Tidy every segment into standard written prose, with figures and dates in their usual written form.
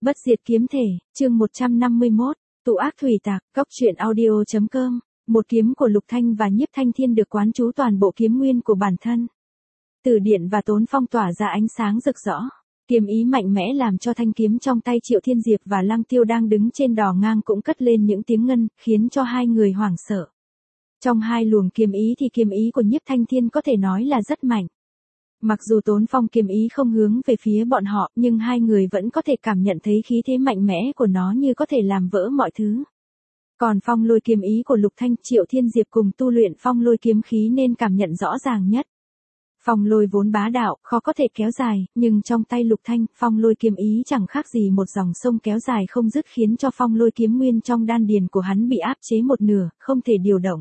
Bất diệt kiếm thể, chương 151, tụ ác thủy tạc, góc truyện audio.com. Một kiếm của Lục Thanh và Nhiếp Thanh Thiên được quán trú toàn bộ kiếm nguyên của bản thân. Tử điện và Tốn Phong tỏa ra ánh sáng rực rỡ. Kiếm ý mạnh mẽ làm cho thanh kiếm trong tay Triệu Thiên Diệp và Lăng Tiêu đang đứng trên đò ngang cũng cất lên những tiếng ngân, khiến cho hai người hoảng sợ. Trong hai luồng kiếm ý thì kiếm ý của Nhiếp Thanh Thiên có thể nói là rất mạnh. Mặc dù Tốn Phong kiếm ý không hướng về phía bọn họ, nhưng hai người vẫn có thể cảm nhận thấy khí thế mạnh mẽ của nó như có thể làm vỡ mọi thứ. Còn phong lôi kiếm ý của Lục Thanh, Triệu Thiên Diệp cùng tu luyện phong lôi kiếm khí nên cảm nhận rõ ràng nhất. Phong lôi vốn bá đạo, khó có thể kéo dài, nhưng trong tay Lục Thanh, phong lôi kiếm ý chẳng khác gì một dòng sông kéo dài không dứt khiến cho phong lôi kiếm nguyên trong đan điền của hắn bị áp chế một nửa, không thể điều động.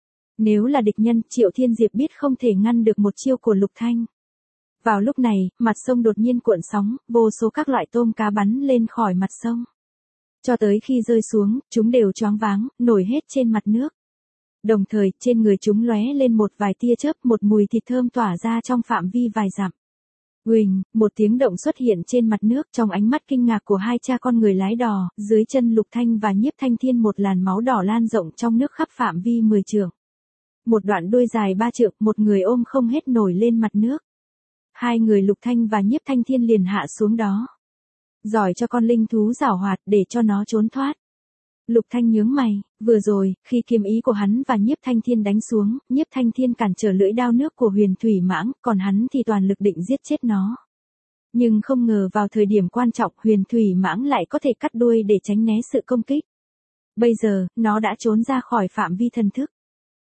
Nếu là địch nhân, Triệu Thiên Diệp biết không thể ngăn được một chiêu của Lục Thanh. Vào lúc này, mặt sông đột nhiên cuộn sóng, vô số các loại tôm cá bắn lên khỏi mặt sông. Cho tới khi rơi xuống, chúng đều choáng váng, nổi hết trên mặt nước. Đồng thời, trên người chúng lóe lên một vài tia chớp, một mùi thịt thơm tỏa ra trong phạm vi vài dặm. Uỳnh, một tiếng động xuất hiện trên mặt nước, trong ánh mắt kinh ngạc của hai cha con người lái đò, dưới chân Lục Thanh và Nhiếp Thanh Thiên một làn máu đỏ lan rộng trong nước khắp phạm vi 10 trượng. Một đoạn đuôi dài 3 trượng, một người ôm không hết nổi lên mặt nước. Hai người Lục Thanh và Nhiếp Thanh Thiên liền hạ xuống đó. Giỏi cho con linh thú giảo hoạt để cho nó trốn thoát. Lục Thanh nhướng mày, vừa rồi, khi kiếm ý của hắn và Nhiếp Thanh Thiên đánh xuống, Nhiếp Thanh Thiên cản trở lưỡi đao nước của Huyền Thủy Mãng, còn hắn thì toàn lực định giết chết nó. Nhưng không ngờ vào thời điểm quan trọng Huyền Thủy Mãng lại có thể cắt đuôi để tránh né sự công kích. Bây giờ, nó đã trốn ra khỏi phạm vi thần thức.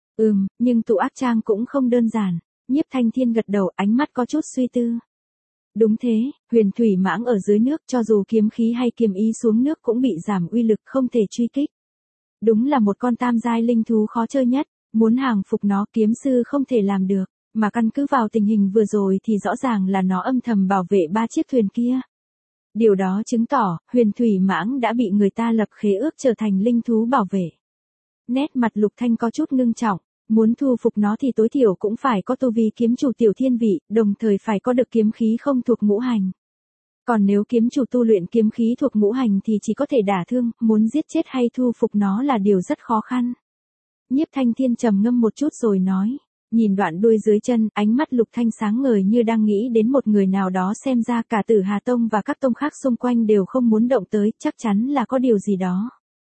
Nhưng tụ ác trang cũng không đơn giản. Nhiếp Thanh Thiên gật đầu, ánh mắt có chút suy tư. Đúng thế, Huyền Thủy Mãng ở dưới nước cho dù kiếm khí hay kiếm ý xuống nước cũng bị giảm uy lực không thể truy kích. Đúng là một con tam giai linh thú khó chơi nhất, muốn hàng phục nó kiếm sư không thể làm được, mà căn cứ vào tình hình vừa rồi thì rõ ràng là nó âm thầm bảo vệ 3 chiếc thuyền kia. Điều đó chứng tỏ, Huyền Thủy Mãng đã bị người ta lập khế ước trở thành linh thú bảo vệ. Nét mặt Lục Thanh có chút ngưng trọng. Muốn thu phục nó thì tối thiểu cũng phải có tu vi kiếm chủ tiểu thiên vị, đồng thời phải có được kiếm khí không thuộc ngũ hành. Còn nếu kiếm chủ tu luyện kiếm khí thuộc ngũ hành thì chỉ có thể đả thương, muốn giết chết hay thu phục nó là điều rất khó khăn. Nhiếp Thanh Thiên trầm ngâm một chút rồi nói, nhìn đoạn đuôi dưới chân, ánh mắt Lục Thanh sáng ngời như đang nghĩ đến một người nào đó, xem ra cả Tử Hà Tông và các tông khác xung quanh đều không muốn động tới, chắc chắn là có điều gì đó.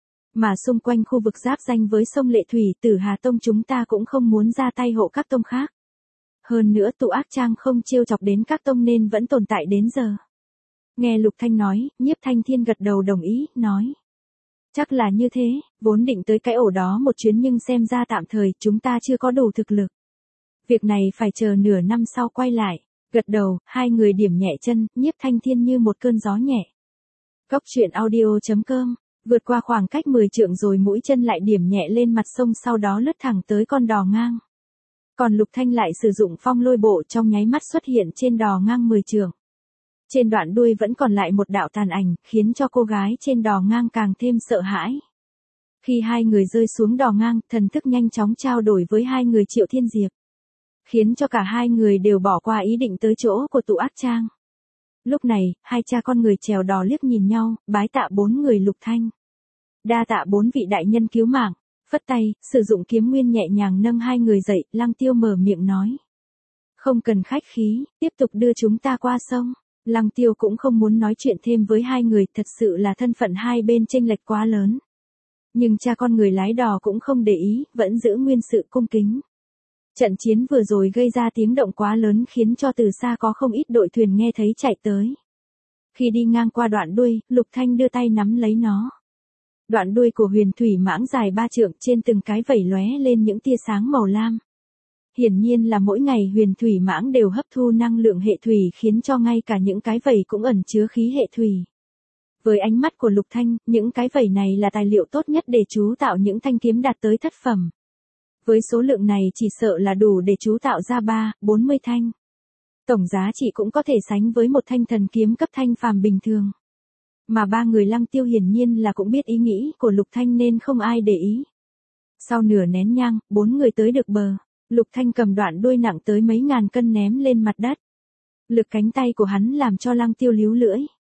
Mà xung quanh khu vực giáp ranh với sông Lệ Thủy, Tử Hà Tông chúng ta cũng không muốn ra tay hộ các tông khác. Hơn nữa tụ ác trang không trêu chọc đến các tông nên vẫn tồn tại đến giờ. Nghe Lục Thanh nói, Nhiếp Thanh Thiên gật đầu đồng ý, nói. Chắc là như thế, vốn định tới cái ổ đó một chuyến nhưng xem ra tạm thời chúng ta chưa có đủ thực lực. Việc này phải chờ nửa năm sau quay lại. Gật đầu, hai người điểm nhẹ chân, Nhiếp Thanh Thiên như một cơn gió nhẹ. Góc truyện audio.com. Vượt qua khoảng cách 10 trượng rồi mũi chân lại điểm nhẹ lên mặt sông, sau đó lướt thẳng tới con đò ngang. Còn Lục Thanh lại sử dụng phong lôi bộ trong nháy mắt xuất hiện trên đò ngang 10 trượng. Trên đoạn đuôi vẫn còn lại một đạo tàn ảnh, khiến cho cô gái trên đò ngang càng thêm sợ hãi. Khi hai người rơi xuống đò ngang, thần thức nhanh chóng trao đổi với hai người Triệu Thiên Diệp. Khiến cho cả hai người đều bỏ qua ý định tới chỗ của tụ ác trang. Lúc này, hai cha con người chèo đò liếc nhìn nhau, bái tạ 4 người Lục Thanh. Đa tạ 4 vị đại nhân cứu mạng, phất tay, sử dụng kiếm nguyên nhẹ nhàng nâng hai người dậy, Lăng Tiêu mở miệng nói. Không cần khách khí, tiếp tục đưa chúng ta qua sông. Lăng Tiêu cũng không muốn nói chuyện thêm với hai người, thật sự là thân phận hai bên chênh lệch quá lớn. Nhưng cha con người lái đò cũng không để ý, vẫn giữ nguyên sự cung kính. Trận chiến vừa rồi gây ra tiếng động quá lớn khiến cho từ xa có không ít đội thuyền nghe thấy chạy tới. Khi đi ngang qua đoạn đuôi, Lục Thanh đưa tay nắm lấy nó. Đoạn đuôi của Huyền Thủy Mãng dài 3 trượng, trên từng cái vảy lóe lên những tia sáng màu lam. Hiển nhiên là mỗi ngày Huyền Thủy Mãng đều hấp thu năng lượng hệ thủy, khiến cho ngay cả những cái vảy cũng ẩn chứa khí hệ thủy. Với ánh mắt của Lục Thanh, những cái vảy này là tài liệu tốt nhất để chú tạo những thanh kiếm đạt tới thất phẩm. Với số lượng này chỉ sợ là đủ để chú tạo ra 40 thanh. Tổng giá trị cũng có thể sánh với một thanh thần kiếm cấp thanh phàm bình thường. Mà 3 người Lăng Tiêu hiển nhiên là cũng biết ý nghĩ của Lục Thanh nên không ai để ý. Sau nửa nén nhang, 4 người tới được bờ. Lục Thanh cầm đoạn đuôi nặng tới mấy ngàn cân ném lên mặt đất. Lực cánh tay của hắn làm cho Lăng Tiêu líu lưỡi.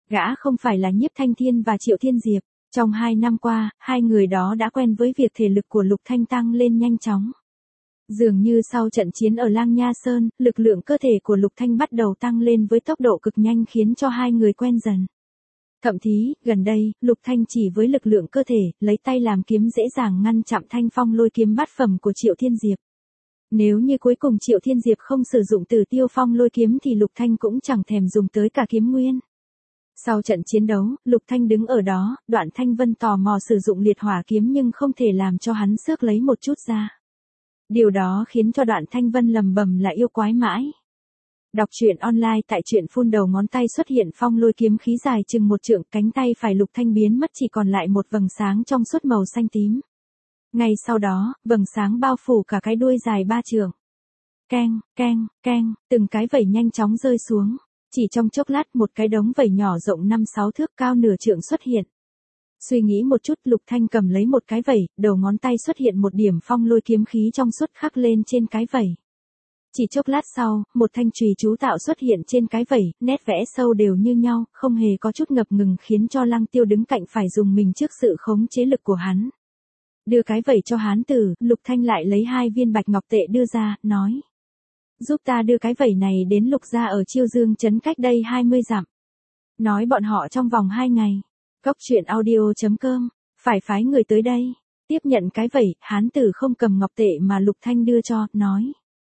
Gã không phải là Nhiếp Thanh Thiên và Triệu Thiên Diệp. Trong 2 năm qua, hai người đó đã quen với việc thể lực của Lục Thanh tăng lên nhanh chóng. Dường như sau trận chiến ở Lang Nha Sơn, lực lượng cơ thể của Lục Thanh bắt đầu tăng lên với tốc độ cực nhanh khiến cho hai người quen dần. Thậm chí, gần đây, Lục Thanh chỉ với lực lượng cơ thể, lấy tay làm kiếm dễ dàng ngăn chặn thanh phong lôi kiếm bát phẩm của Triệu Thiên Diệp. Nếu như cuối cùng Triệu Thiên Diệp không sử dụng Tử Tiêu Phong lôi kiếm thì Lục Thanh cũng chẳng thèm dùng tới cả kiếm nguyên. Sau trận chiến đấu, Lục Thanh đứng ở đó, Đoạn Thanh Vân tò mò sử dụng liệt hỏa kiếm nhưng không thể làm cho hắn xước lấy một chút ra. Điều đó khiến cho Đoạn Thanh Vân lầm bầm là yêu quái mãi. Đọc truyện online tại truyện phun đầu ngón tay xuất hiện phong lôi kiếm khí dài chừng 1 trượng, cánh tay phải Lục Thanh biến mất chỉ còn lại một vầng sáng trong suốt màu xanh tím. Ngay sau đó, vầng sáng bao phủ cả cái đuôi dài 3 trượng. Keng, keng, keng, từng cái vẩy nhanh chóng rơi xuống. Chỉ trong chốc lát một cái đống vẩy nhỏ rộng 5-6 thước cao nửa trượng xuất hiện. Suy nghĩ một chút, Lục Thanh cầm lấy một cái vẩy, đầu ngón tay xuất hiện một điểm phong lôi kiếm khí trong suốt khắc lên trên cái vẩy. Chỉ chốc lát sau, một thanh chùy chú tạo xuất hiện trên cái vẩy, nét vẽ sâu đều như nhau, không hề có chút ngập ngừng khiến cho Lăng Tiêu đứng cạnh phải dùng mình trước sự khống chế lực của hắn. Đưa cái vẩy cho hán tử, Lục Thanh lại lấy 2 viên bạch ngọc tệ đưa ra, nói. Giúp ta đưa cái vẩy này đến Lục gia ở Chiêu Dương trấn cách đây 20 dặm. Nói bọn họ trong vòng 2 ngày. Góc truyện audio.com, phải phái người tới đây. Tiếp nhận cái vẩy, hán tử không cầm ngọc tệ mà Lục Thanh đưa cho, nói.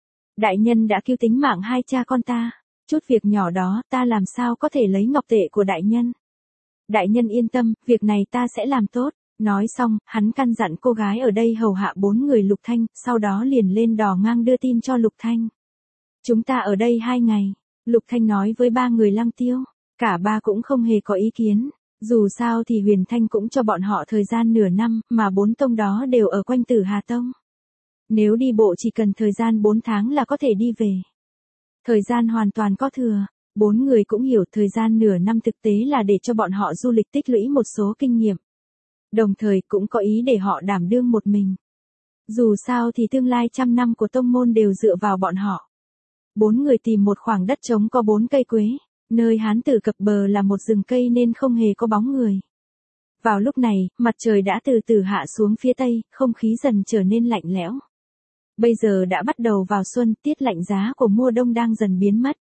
Đại nhân đã cứu tính mạng hai cha con ta. Chút việc nhỏ đó, ta làm sao có thể lấy ngọc tệ của đại nhân. Đại nhân yên tâm, việc này ta sẽ làm tốt. Nói xong, hắn căn dặn cô gái ở đây hầu hạ 4 người Lục Thanh, sau đó liền lên đò ngang đưa tin cho Lục Thanh. Chúng ta ở đây 2 ngày. Lục Thanh nói với 3 người Lăng Tiêu. Cả ba cũng không hề có ý kiến. Dù sao thì Huyền Thanh cũng cho bọn họ thời gian nửa năm, mà 4 tông đó đều ở quanh Tử Hà Tông. Nếu đi bộ chỉ cần thời gian 4 tháng là có thể đi về. Thời gian hoàn toàn có thừa. 4 người cũng hiểu thời gian nửa năm thực tế là để cho bọn họ du lịch tích lũy một số kinh nghiệm. Đồng thời cũng có ý để họ đảm đương một mình. Dù sao thì tương lai 100 năm của tông môn đều dựa vào bọn họ. 4 người tìm một khoảng đất trống có 4 cây quế. Nơi hán tử cập bờ là một rừng cây nên không hề có bóng người. Vào lúc này, mặt trời đã từ từ hạ xuống phía tây, không khí dần trở nên lạnh lẽo. Bây giờ đã bắt đầu vào xuân, tiết lạnh giá của mùa đông đang dần biến mất.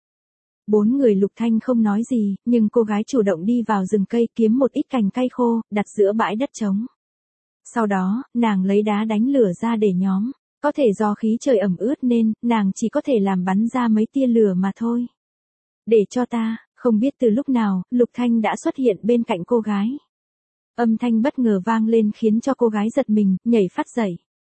4 người Lục Thanh không nói gì, nhưng cô gái chủ động đi vào rừng cây kiếm một ít cành cây khô, đặt giữa bãi đất trống. Sau đó, nàng lấy đá đánh lửa ra để nhóm. Có thể do khí trời ẩm ướt nên, nàng chỉ có thể làm bắn ra mấy tia lửa mà thôi. Để cho ta, không biết từ lúc nào, Lục Thanh đã xuất hiện bên cạnh cô gái. Âm thanh bất ngờ vang lên khiến cho cô gái giật mình, nhảy phát dậy.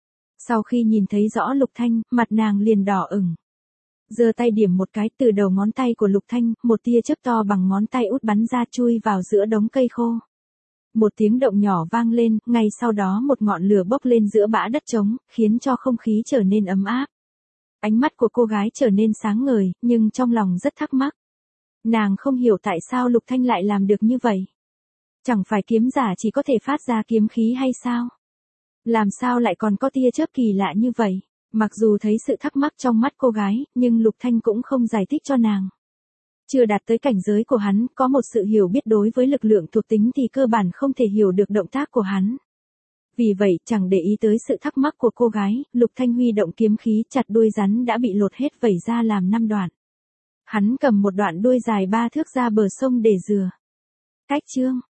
Sau khi nhìn thấy rõ Lục Thanh, mặt nàng liền đỏ ửng. Giơ tay điểm một cái, từ đầu ngón tay của Lục Thanh, một tia chớp to bằng ngón tay út bắn ra chui vào giữa đống cây khô. Một tiếng động nhỏ vang lên, ngay sau đó một ngọn lửa bốc lên giữa bã đất trống, khiến cho không khí trở nên ấm áp. Ánh mắt của cô gái trở nên sáng ngời, nhưng trong lòng rất thắc mắc. Nàng không hiểu tại sao Lục Thanh lại làm được như vậy. Chẳng phải kiếm giả chỉ có thể phát ra kiếm khí hay sao? Làm sao lại còn có tia chớp kỳ lạ như vậy? Mặc dù thấy sự thắc mắc trong mắt cô gái, nhưng Lục Thanh cũng không giải thích cho nàng. Chưa đạt tới cảnh giới của hắn, có một sự hiểu biết đối với lực lượng thuộc tính thì cơ bản không thể hiểu được động tác của hắn. Vì vậy, chẳng để ý tới sự thắc mắc của cô gái, Lục Thanh huy động kiếm khí chặt đuôi rắn đã bị lột hết vẩy ra làm 5 đoạn. Hắn cầm một đoạn đuôi dài 3 thước ra bờ sông để rửa. Cách chương